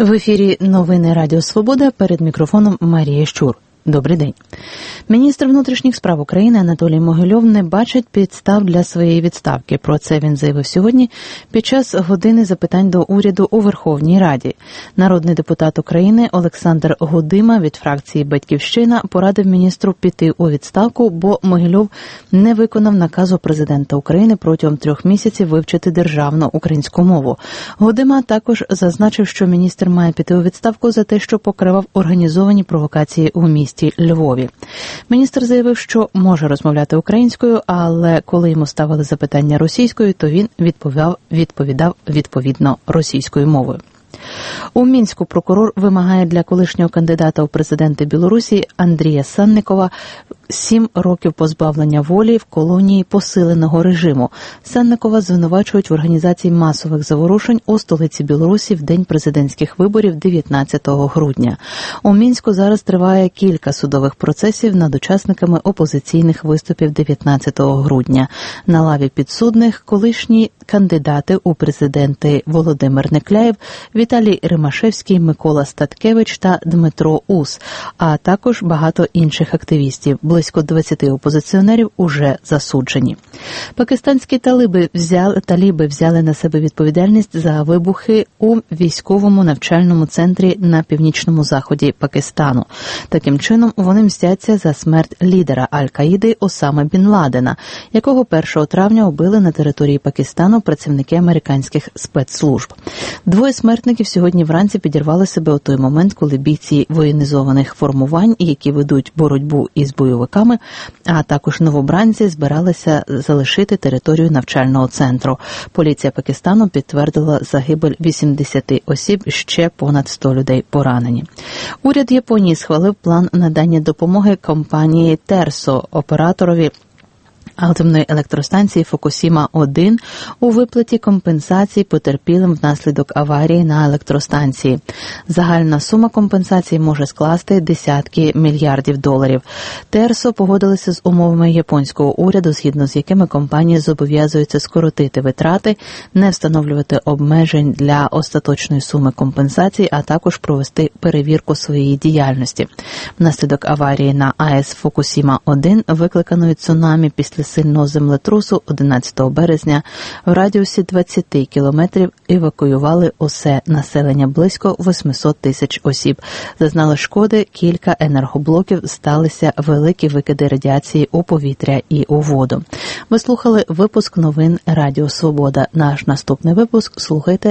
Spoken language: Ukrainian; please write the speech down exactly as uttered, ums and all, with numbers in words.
В ефірі новини Радіо Свобода, перед мікрофоном Марія Щур. Добрий день. Міністр внутрішніх справ України Анатолій Могильов не бачить підстав для своєї відставки. Про це він заявив сьогодні під час години запитань до уряду у Верховній Раді. Народний депутат України Олександр Гудима від фракції «Батьківщина» порадив міністру піти у відставку, бо Могильов не виконав наказу президента України протягом трьох місяців вивчити державну українську мову. Гудима також зазначив, що міністр має піти у відставку за те, що покривав організовані провокації у місті Львові. Міністр заявив, що може розмовляти українською, але коли йому ставили запитання російською, то він відповідав, відповідав відповідно російською мовою. У Мінську прокурор вимагає для колишнього кандидата у президенти Білорусі Андрія Санникова сім років позбавлення волі в колонії посиленого режиму. Санникова звинувачують в організації масових заворушень у столиці Білорусі в день президентських виборів дев'ятнадцятого грудня. У Мінську зараз триває кілька судових процесів над учасниками опозиційних виступів дев'ятнадцятого грудня. На лаві підсудних колишні кандидати у президенти Володимир Некляєв, Віталій Римашевський, Микола Статкевич та Дмитро Ус, а також багато інших активістів. Близько двадцяти опозиціонерів уже засуджені. Пакистанські талиби взяли, таліби взяли на себе відповідальність за вибухи у військовому навчальному центрі на північному заході Пакистану. Таким чином, вони мстяться за смерть лідера Аль-Каїди Осами Бін Ладена, якого першого травня убили на території Пакистану працівники американських спецслужб. Двоє смертників сьогодні вранці підірвали себе у той момент, коли бійці воєнізованих формувань, які ведуть боротьбу із бойовиками, а також новобранці збиралися залишити територію навчального центру. Поліція Пакистану підтвердила загибель вісімдесят осіб, ще понад сто людей поранені. Уряд Японії схвалив план надання допомоги компанії Терсо, операторові атомної електростанції Фукусіма один у виплаті компенсацій потерпілим внаслідок аварії на електростанції. Загальна сума компенсації може скласти десятки мільярдів доларів. Терсо погодилися з умовами японського уряду, згідно з якими компанія зобов'язується скоротити витрати, не встановлювати обмежень для остаточної суми компенсацій, а також провести перевірку своєї діяльності. Внаслідок аварії на АЕС Фукусіма один, викликаної цунамі після сильного землетрусу одинадцятого березня, в радіусі двадцять кілометрів евакуювали усе населення, близько вісімсот тисяч осіб. Зазнали шкоди кілька енергоблоків, сталися великі викиди радіації у повітря і у воду. Ви слухали випуск новин Радіо Свобода. Наш наступний випуск слухайте